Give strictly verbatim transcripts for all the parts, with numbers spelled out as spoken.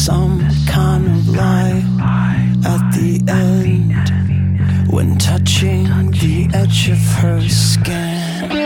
some kind of light at the end when touching the edge of her skin.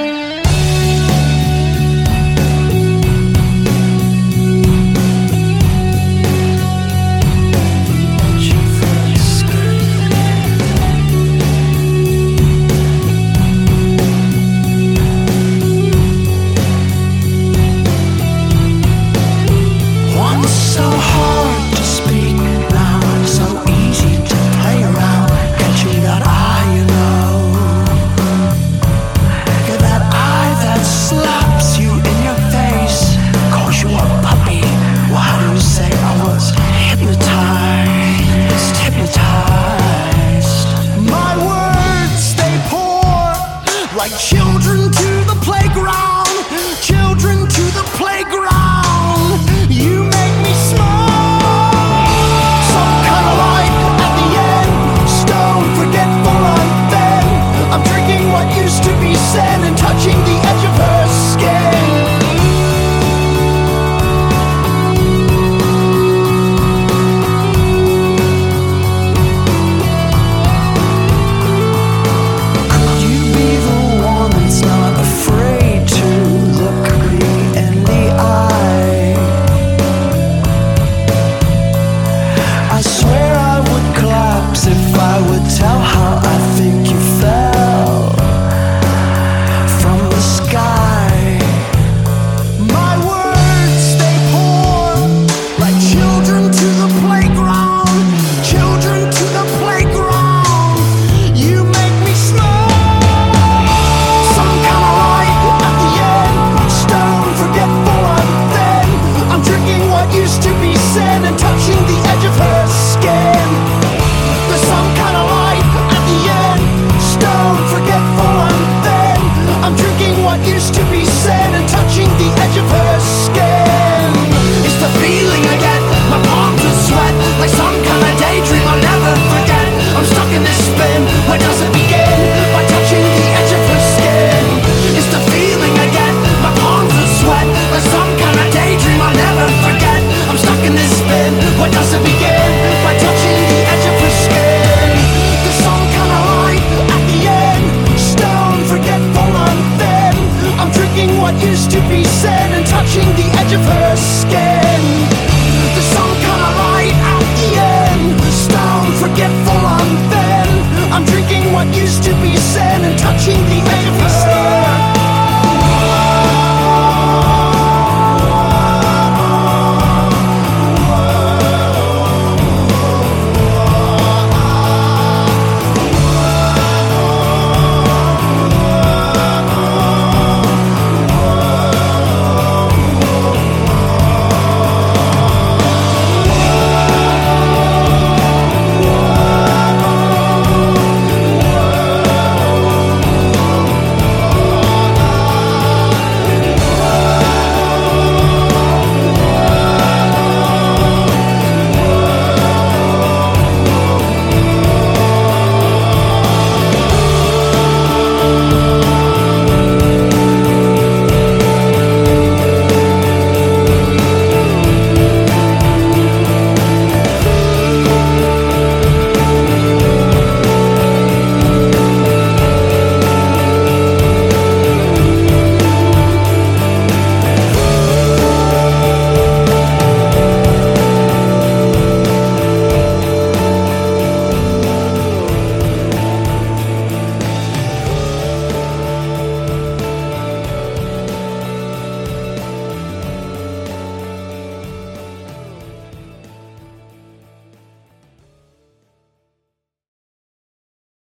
Like children to the playground, children to the playground. You make me smile. Some kind of light at the end, stone forgetful unfed. I'm drinking what used to be said and touching the edge of her skin. If I would tell how I think you fell from the sky, my words, they pour like children to the playground, children to the playground. You make me smile. Some kind of light at the end, stone forgetful unfed. I'm drinking what used to be said and touching the edge of her skin.